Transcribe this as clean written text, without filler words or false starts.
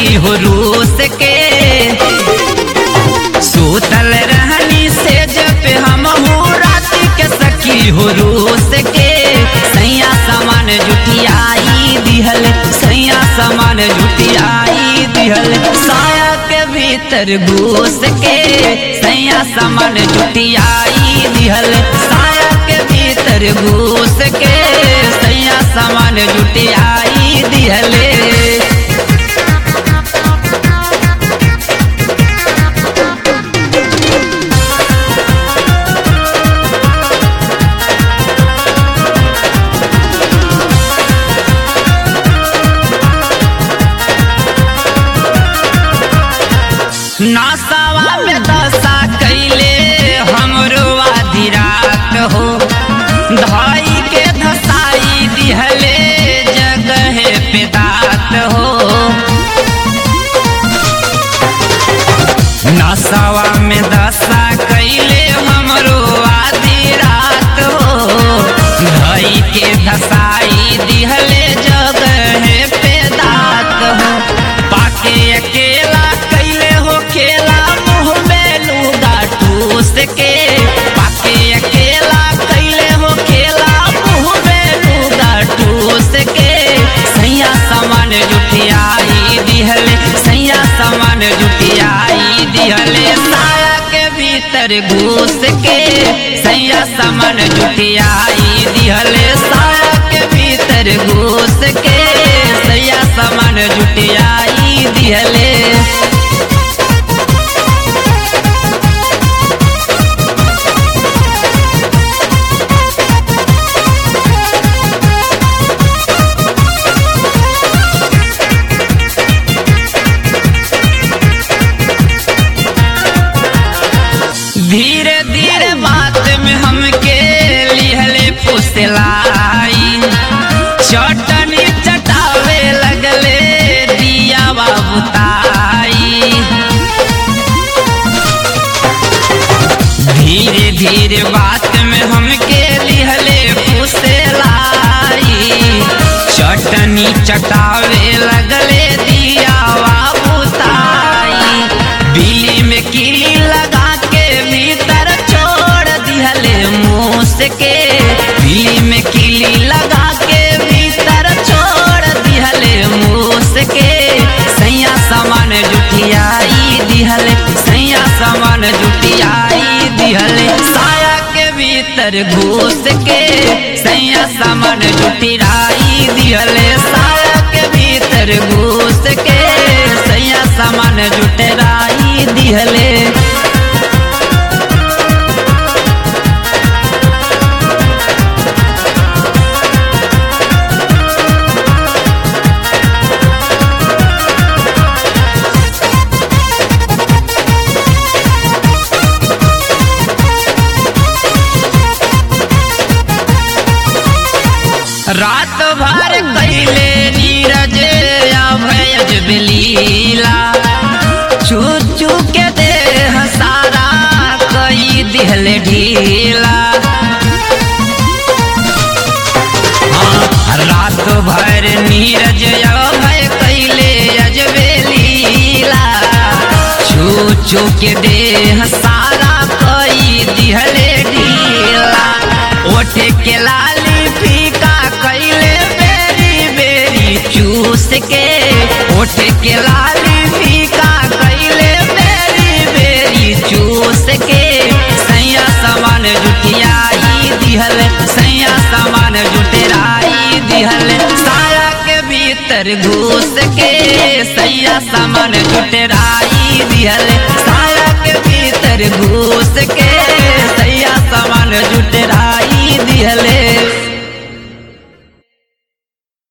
सखी हो रूस के। सूतल रहनी से जब हम रात के सखी हो रूस के। सैया सामान जुटियाई दिहल, सैया सामान जुटियाई दिहल, साया के भीतर घुस के। सैया सामान जुटियाई दिहल, साया के भीतर घुस के। सैया सामान जुटियाई दिहले। नासावा में दशा कैले हमरो आधी रात हो। धाई के धसाई दिहले जगह पे दात हो। नासावा में दशा कैले हमरो आधी रात हो। धाई के धसाई दिहले जगह पे दात हो। पाके अकेला कैले हो खेला मुँह में लूगा ठूस के। पाके अकेला कैले हो खेला मुँह में लूगा ठूस के। सैया सामान जुटियाई दिहले, सैया सामान जुटियाई दिहले, साया के भीतर घुस के। सैया सामान जुटियाई दिहले, साया के भीतर घुस के। सैया सामान जुटियाई दिहले। धीरे धीरे बात में हमके लिहले फुसलाई। चटनी चटावे लगले दिया बाबूताई। धीरे धीरे बात में हमके लिहले फुसलाई। चटनी चटावे लगले दिया बाबूताई। बिल्ली में कीली लगा भीतर छोड़ दिहले मूस के। बिल्ली में कीली लगा के भीतर छोड़ दिहले मूस के। सैया सामान जुटियाई दिहले, सैया सामान जुटियाई दिहले, साया के भीतर घुस के। सैया सामान जुटियाई दिहले, साया के भीतर घुस के। सैया सामान जुटियाई दिहले। रात भर कैले नीरज अभयज बेलीला। चू चू के देह सारा कई दिहले ढीला। रात भर नीरज अभय कैले अजबेलीला। चू चू के देह सारा कई दिहले ढीला। ओठ के लाली फीका कैले बेरी बेरी चूस के। ओठ के लाली फीका कैले बेरी बेरी चूस के। सैया सामान जुटियाई दिहले, सैया सामान जुटियाई दिहले, साया के भीतर घुस के। सैया सामान जुटियाई दिहले, साया के भीतर घुस के। सैया सामान जुटियाई दिहले।